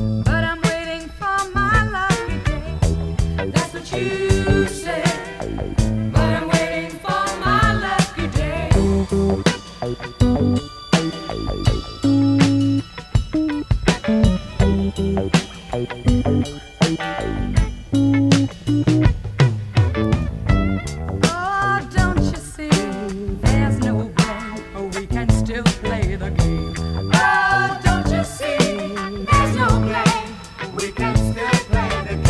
but I'm waiting for my lucky day. That's what you said, but I'm waiting for my lucky day. Oh, don't you see? There's no blame. We can still play the game. Oh, don't you see? There's no blame. We can still play the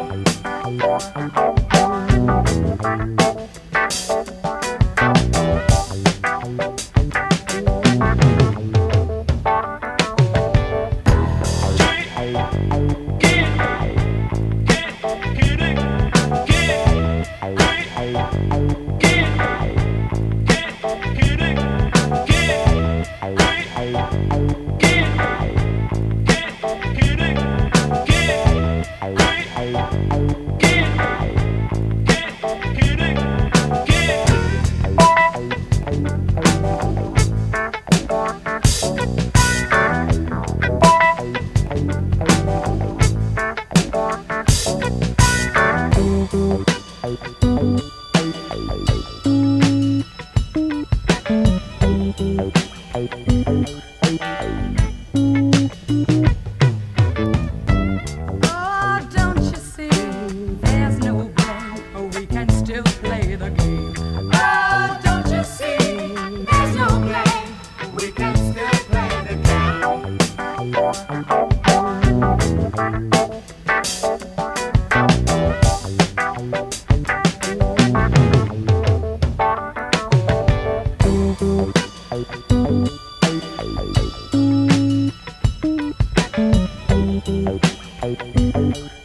Oh, don't you see? There's no blame. We can still play the game. Oh, don't you see? There's no blame. We can still play the game.